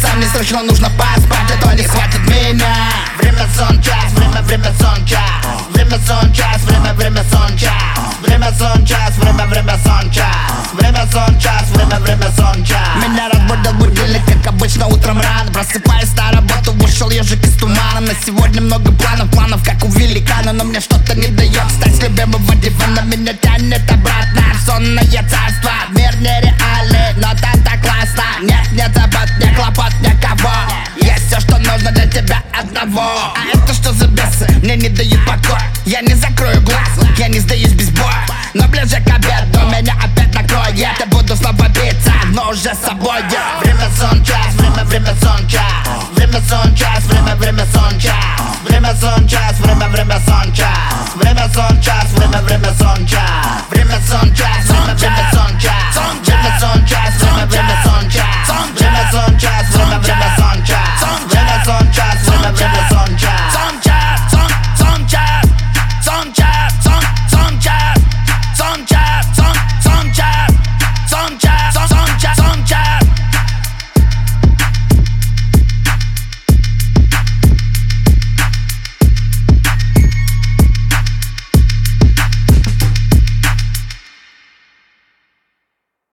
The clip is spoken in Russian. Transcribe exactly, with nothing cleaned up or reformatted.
часа мне срочно нужно поспать, а то не хватит меня. Время сон час, время, время сон час. Время сон час, время, время сон час. Время сон час, время, время сон час. Время сон час, время, время сон час. Меня разбудил будильник, как обычно утром рано. Просыпаюсь на работу, вышел ежик из тумана. На сегодня много планов, планов как у великана. Но мне что-то не дает встать с любимого дивана. Меня тянет обратно в сонное царство. Мир нереальный, но там так классно. Нет, нет забот, не хлопот, никого. Есть все, что нужно для тебя одного. А это что за бесы? Мне не дают покоя. Я не закрою глаз, я не сдаюсь без боя. Но ближе к обеду меня опять накроет. Я буду снова биться, но уже с собой. Время сон час, время, время сон час. Время сон час, время, время сон час. Время сон час, время, время сон час. Время сон час, время, время сон час.